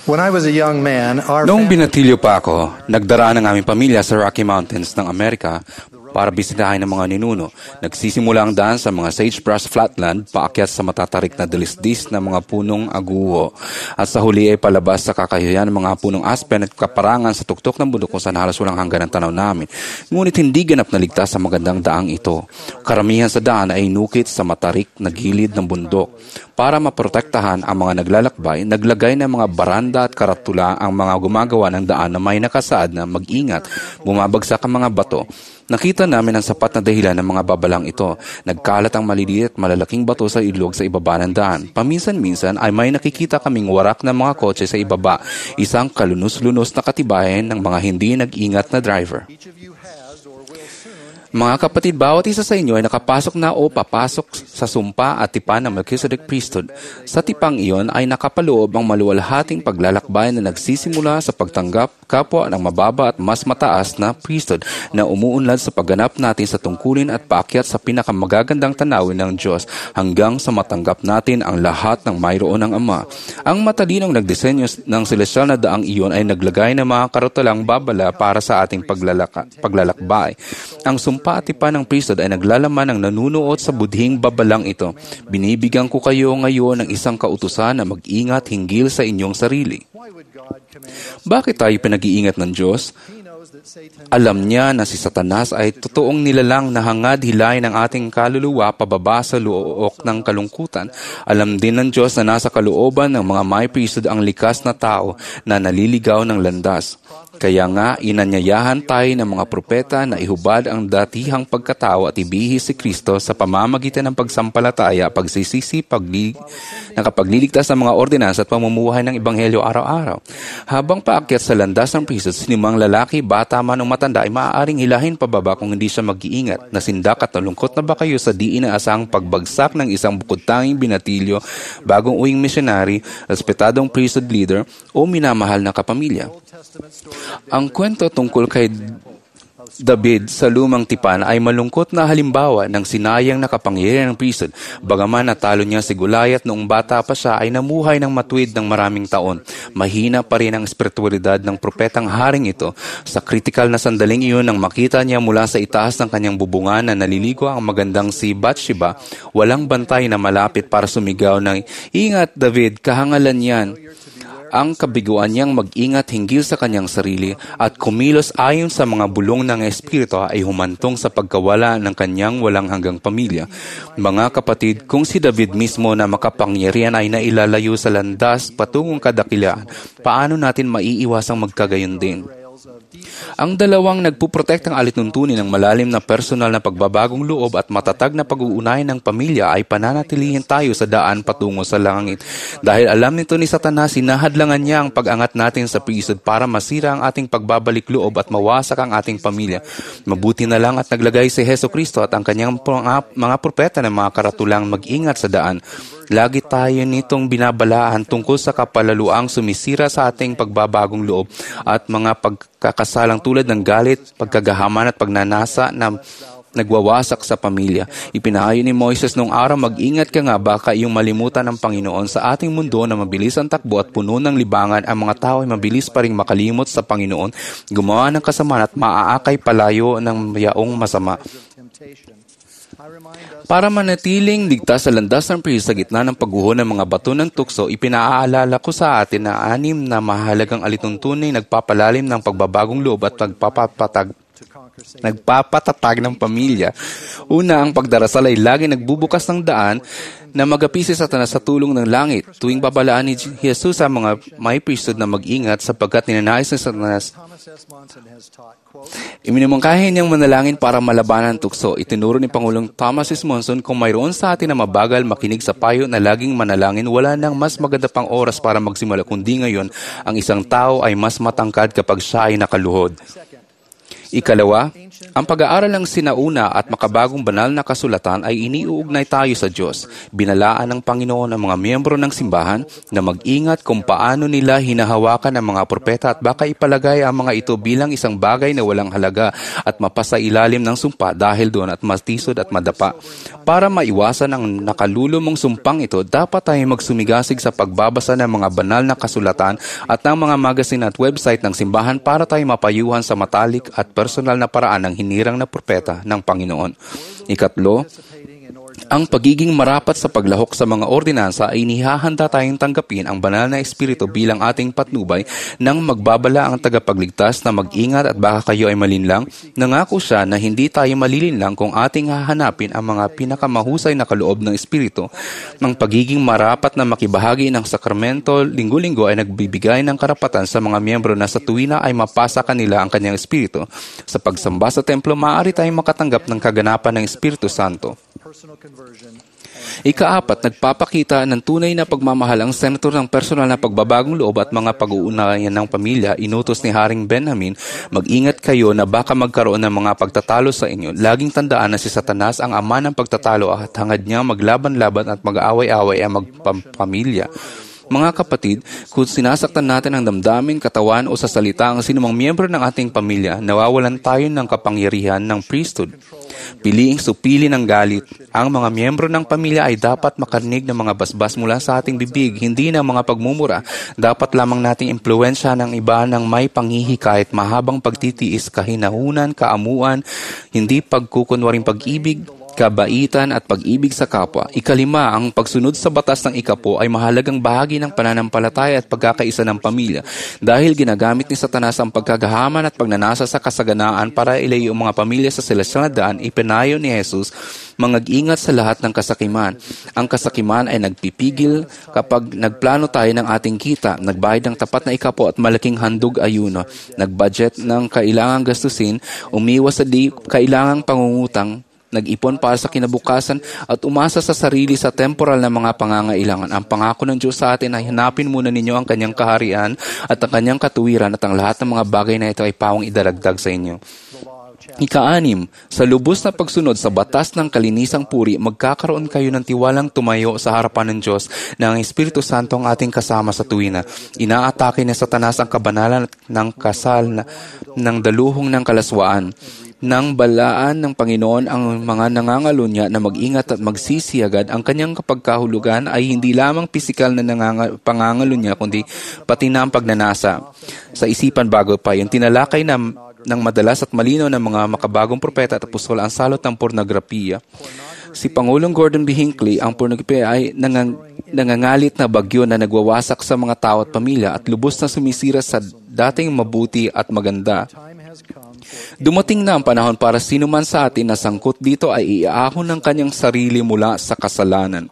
When I was a young man, our Noong family binatilyo pa ako, nagdaraan ang aming pamilya sa Rocky Mountains ng Amerika para bisitahin ng mga ninuno. Nagsisimula ang daan sa mga sagebrush flatland paakyat sa matatarik na dilisdis ng mga punong aguho. At sa huli ay palabas sa kakayahan ng mga punong aspen at kaparangan sa tuktok ng bundok kung saan halos walang hanggan ang tanaw namin. Ngunit hindi ganap na ligtas sa magandang daang ito. Karamihan sa daan ay inukit sa matarik na gilid ng bundok. Para maprotektahan ang mga naglalakbay, naglagay ng mga baranda at karatula ang mga gumagawa ng daan na may nakasaad na mag-ingat, bumabagsak ang mga bato. Nakita namin ang sapat na dahilan ng mga babalang ito. Nagkalat ang maliliit at malalaking bato sa ilog sa ibaba ng daan. Paminsan-minsan ay may nakikita kaming warak ng mga kotse sa ibaba, isang kalunos-lunos na katibayan ng mga hindi nag-ingat na driver. Mga kapatid, bawat isa sa inyo ay nakapasok na o papasok sa sumpa at tipan ng Melchizedek priesthood. Sa tipang iyon ay nakapaloob ang maluwalhating paglalakbay na nagsisimula sa pagtanggap kapwa ng mababa at mas mataas na priesthood na umuunlad sa pagganap natin sa tungkulin at paakyat sa pinakamagagandang tanawin ng Diyos hanggang sa matanggap natin ang lahat ng mayroon ng Ama. Ang matalinong nagdisenyo ng celestial na daang iyon ay naglagay ng mga karutalang babala para sa ating paglalakbay. Ang sumpa at tipan ng priesthood ay naglalaman ng nanunuot sa budhing babalang ito. Binibigyan ko kayo ngayon ng isang kautusan na mag-ingat hinggil sa inyong sarili. Bakit tayo pinag-iingat ng Diyos? Alam niya na si Satanas ay totoong nilalang na hangad hilahin ng ating kaluluwa pababa sa luok ng kalungkutan. Alam din ng Diyos na nasa kalooban ng mga may priesthood ang likas na tao na naliligaw ng landas. Kaya nga, inanyayahan tayo ng mga propeta na ihubad ang datihang pagkatao at ibihis si Kristo sa pamamagitan ng pagsampalataya, pagsisisi, nakapagliligtas ng mga ordinansa at pamumuhay ng Ebanghelyo araw-araw. Habang paakyat sa landas ng priesthood, sinimang lalaki, bata man o matanda ay maaaring hilahin pababa kung hindi siya mag-iingat. Nasindak at nalungkot na ba kayo sa di inaasahang pagbagsak ng isang bukod-tanging binatilyo, bagong uwing missionary, respetadong priesthood leader o minamahal na kapamilya? Ang kwento tungkol kay David sa lumang tipan ay malungkot na halimbawa ng sinayang na kapangyarihan ng priesthood. Bagaman natalo niya si Goliath noong bata pa siya, ay namuhay ng matuwid ng maraming taon. Mahina pa rin ang espiritualidad ng propetang haring ito. Sa kritikal na sandaling iyon, nang makita niya mula sa itaas ng kanyang bubungan na naliligo ang magandang si Bathsheba, walang bantay na malapit para sumigaw ng, "Ingat, David, kahangalan yan." Ang kabiguan niyang mag-ingat hinggil sa kanyang sarili at kumilos ayon sa mga bulong ng Espiritu ay humantong sa pagkawala ng kanyang walang hanggang pamilya. Mga kapatid, kung si David mismo na makapangyarihan ay nailalayo sa landas patungong kadakilaan, paano natin maiiwasang magkagayon din? Ang dalawang nagpuprotektang alituntunin ng malalim na personal na pagbabagong loob at matatag na pag-uunahin ng pamilya ay pananatilihin tayo sa daan patungo sa langit. Dahil alam nito ni Satanas, sinahadlangan niya ang pag-angat natin sa priesthood para masira ang ating pagbabalik loob at mawasak ang ating pamilya. Mabuti na lang at naglagay si Hesukristo at ang kanyang mga propeta ng mga karatulang mag-ingat sa daan. Lagi tayo nitong binabalaan tungkol sa kapalaluang sumisira sa ating pagbabagong loob at mga pagkakasalang tulad ng galit, pagkagahaman at pagnanasa na nagwawasak sa pamilya. Ipinahayo ni Moises noong araw, "Mag-ingat ka nga, baka iyong malimutan ng Panginoon sa ating mundo na mabilis ang takbo at puno ng libangan. Ang mga tao ay mabilis pa ring makalimot sa Panginoon, gumawa ng kasamaan at maaakay palayo ng yaong masama." Para manatiling ligtas sa landas ng priesthood sa gitna ng pagguho ng mga bato ng tukso, ipinaaalala ko sa atin na 6 na mahalagang alituntunin nagpapalalim ng pagbabagong loob at nagpapatatag ng pamilya. Una, ang pagdarasal ay lagi nagbubukas ng daan na magapi si Satanas sa tulong ng langit. Tuwing babalaan ni Jesus sa mga may priesthood na mag-ingat sapagkat ninanais ni Satanas, iminumungkahi niyang manalangin para malabanan ang tukso. Itinuro ni Pangulong Thomas S. Monson, "Kung mayroon sa atin na mabagal makinig sa payo na laging manalangin, wala nang mas maganda pang oras para magsimula, kundi ngayon. Ang isang tao ay mas matangkad kapag siya ay nakaluhod." Ikalawa, ang pag-aaral ng sinauna at makabagong banal na kasulatan ay iniuugnay tayo sa Diyos. Binalaan ng Panginoon ang mga miyembro ng simbahan na mag-ingat kung paano nila hinahawakan ang mga propeta at baka ipalagay ang mga ito bilang isang bagay na walang halaga at mapasa ilalim ng sumpa dahil doon at matisod at madapa. Para maiwasan ang nakalulumong sumpang ito, dapat tayo magsumigasig sa pagbabasa ng mga banal na kasulatan at ng mga magazine at website ng simbahan para tayo mapayuhan sa matalik at personal na paraan ng hinirang na propeta ng Panginoon. Ikatlo, ang pagiging marapat sa paglahok sa mga ordinansa ay inihahanda tayong tanggapin ang banal na espiritu bilang ating patnubay nang magbabala ang tagapagligtas na mag-ingat at baka kayo ay malinlang. Nangako siya na hindi tayo malilinlang kung ating hahanapin ang mga pinakamahusay na kaloob ng espiritu. Ang pagiging marapat na makibahagi ng sakramento linggo-linggo ay nagbibigay ng karapatan sa mga miyembro na sa tuwina ay mapasa kanila ang kanyang espiritu. Sa pagsamba sa templo, maaari tayong makatanggap ng kaganapan ng Espiritu Santo. Ikaapat, nagpapakita ng tunay na pagmamahal ang senator ng personal na pagbabagong loob at mga pag-uunayan ng pamilya. Inutos ni Haring Benjamin, mag-ingat kayo na baka magkaroon ng mga pagtatalo sa inyo. Laging tandaan na si Satanas ang ama ng pagtatalo at hangad niya maglaban-laban at mag-aaway-away ang magpamilya. Mga kapatid, kung sinasaktan natin ang damdamin, katawan o sa salita ang sinumang miyembro ng ating pamilya, nawawalan tayo ng kapangyarihan ng priesthood. Piliing supili ng galit. Ang mga miyembro ng pamilya ay dapat makarinig ng mga basbas mula sa ating bibig, hindi ng mga pagmumura. Dapat lamang nating impluensya ng iba ng may panghihikayat, mahabang pagtitiis, kahinahunan, kaamuan, hindi pagkukunwaring pag-ibig, kabaitan at pag-ibig sa kapwa. Ikalima, ang pagsunod sa batas ng ikapo ay mahalagang bahagi ng pananampalataya at pagkakaisa ng pamilya. Dahil ginagamit ni Satanas ang pagkagahaman at pagnanasa sa kasaganaan para ilayo ang mga pamilya sa celestial na daan, ipinayo ni Jesus, mag-ingat sa lahat ng kasakiman. Ang kasakiman ay nagpipigil kapag nagplano tayo ng ating kita, nagbayad ng tapat na ikapo at malaking handog ayuno, nagbudget ng kailangang gastusin, umiwas sa di kailangang pangungutang, nag-ipon para sa kinabukasan at umasa sa sarili sa temporal na mga pangangailangan. Ang pangako ng Diyos sa atin ay hanapin muna ninyo ang kanyang kaharian at ang kanyang katuwiran at ang lahat ng mga bagay na ito ay pawang idaragdag sa inyo. Ika-6, sa lubos na pagsunod sa batas ng kalinisang puri, magkakaroon kayo ng tiwalang tumayo sa harapan ng Diyos na ang Espiritu Santo ang ating kasama sa tuwina. Inaatake ni Satanas ang kabanalan ng kasal ng daluhong ng kalaswaan. Nang balaan ng Panginoon ang mga nangangalunya na mag-ingat at magsisiyagad, ang kanyang kapagkahulugan ay hindi lamang pisikal na pangangalunya, kundi pati na ang pagnanasa. Sa isipan bago pa, yung tinalakay ng madalas at malino ng mga makabagong propeta at apostol ang salot ng pornografiya. Si Pangulong Gordon B. Hinckley, ang pornografiya ay nangangalit na bagyo na nagwawasak sa mga tao at pamilya at lubos na sumisira sa dating mabuti at maganda. Dumating na ang panahon para sino man sa atin na sangkot dito ay iaahon ng kanyang sarili mula sa kasalanan.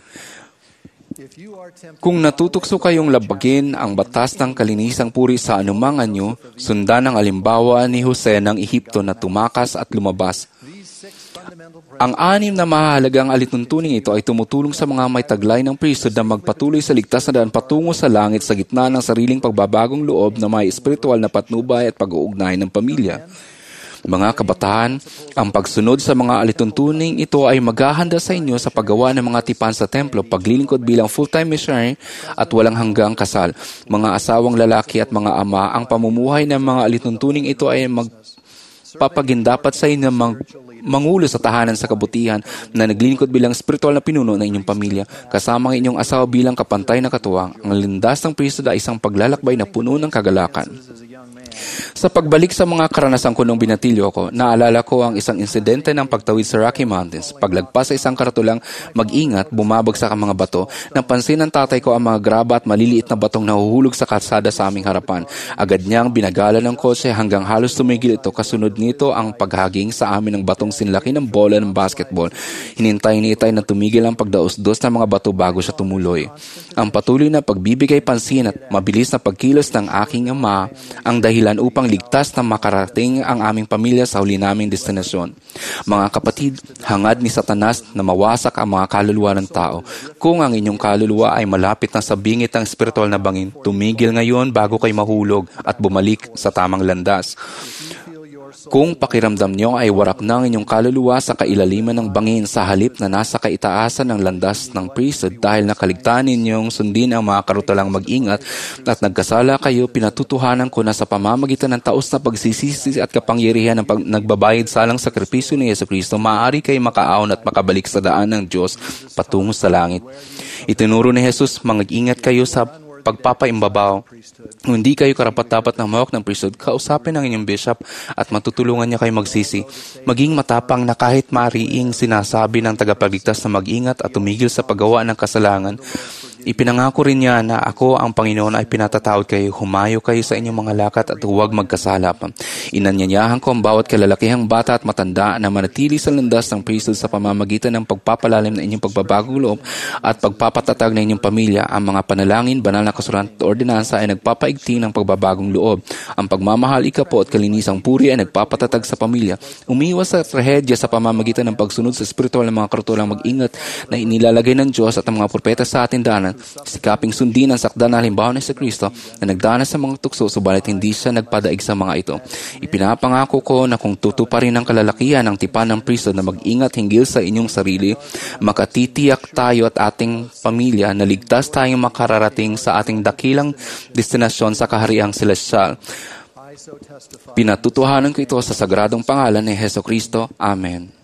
Kung natutukso kayong labagin ang batas ng kalinisang puri sa anumang anyo, sundan ang alimbawa ni Jose ng Ehipto na tumakas at lumabas. Ang 6 na mahahalagang alituntuning ito ay tumutulong sa mga may taglay ng priesthood na magpatuloy sa ligtas na daan patungo sa langit sa gitna ng sariling pagbabagong loob na may espiritual na patnubay at pag-uugnay ng pamilya. Mga kabataan, ang pagsunod sa mga alituntuning ito ay maghahanda sa inyo sa paggawa ng mga tipan sa templo, paglilingkod bilang full-time missionary at walang hanggang kasal. Mga asawang lalaki at mga ama, ang pamumuhay ng mga alituntuning ito ay magpapagindapat sa inyo mangulo sa tahanan sa kabutihan na naglilingkod bilang spiritual na pinuno ng inyong pamilya, kasama ng inyong asawa bilang kapantay na katuwang. Ang lindas ng priesthood ay isang paglalakbay na puno ng kagalakan. Sa pagbalik sa mga karanasan ko nung binatilyo ko, naalala ko ang isang insidente ng pagtawid sa Rocky Mountains. Paglagpas sa isang karatulang mag-ingat, bumabagsak ang mga bato. Napansin ng tatay ko ang mga graba at maliliit na batong nahuhulog sa kalsada sa aming harapan. Agad niyang binagalan ng kotse hanggang halos tumigil ito. Kasunod nito ang paghaging sa amin ng batong sinlaki ng bola ng basketball. Hinintay ni Itay na tumigil ang pagdaos-dos ng mga bato bago siya tumuloy. Ang patuloy na pagbibigay pansin at mabilis na pagkilos ng aking ama ang dahilan upang ligtas na makarating ang aming pamilya sa huli naming destinasyon. Mga kapatid, hangad ni Satanas na mawasak ang mga kaluluwa ng tao. Kung ang inyong kaluluwa ay malapit na sa bingit ng spiritual na bangin, tumigil ngayon bago kayo mahulog at bumalik sa tamang landas. Kung pakiramdam nyo ay warak ng inyong kaluluwa sa kailaliman ng bangin sa halip na nasa kaitaasan ng landas ng priesthood dahil nakaligtaan ninyong sundin ang mga karutulang mag-ingat at nagkasala kayo, pinatutuhanan ko na sa pamamagitan ng taos na pagsisisi at kapangyarihan ng nagbabayad salang sakripisyo ni Jesucristo, maaari kayo makaaon at makabalik sa daan ng Diyos patungo sa langit. Itinuro ni Jesus, mag-ingat kayo sa pagpapaimbabaw. Kung hindi kayo karapat-dapat ng mahawak ng priesthood, kausapin ang inyong bishop at matutulungan niya kayo magsisi. Maging matapang na kahit mariing sinasabi ng tagapagligtas na mag-ingat at tumigil sa paggawa ng kasalanan. Ipinangako rin niya na ako ang Panginoon ay pinatatawad kayo, humayo kayo sa inyong mga lakat at huwag magkasala pa. Inanyanyahan ko ang bawat kalalakihang bata at matanda na manatili sa landas ng priesthood sa pamamagitan ng pagpapalalim ng inyong pagbabagong loob at pagpapatatag ng inyong pamilya. Ang mga panalangin, banal na kasulatan at ordinansa ay nagpapaigting ng pagbabagong loob. Ang pagmamahal, ikapo at kalinisang puri ay nagpapatatag sa pamilya. Umiwas sa trahedya sa pamamagitan ng pagsunod sa espiritual ng mga karutulang mag-ingat na inilalagay ng Diyos at ang mga propeta sa ating danan. Sikaping sundin ang sakda na halimbawa ni Kristo na nagdanas sa mga tukso subalit hindi siya nagpadaig sa mga ito. Ipinapangako ko na kung tutuparin ang kalalakihan ng tipan ng priesthood na mag-ingat hinggil sa inyong sarili, makatitiyak tayo at ating pamilya na ligtas tayong makararating sa ating dakilang destinasyon sa kahariang celestial. Pinatutuhanan ko ito sa sagradong pangalan ni Jesucristo. Amen.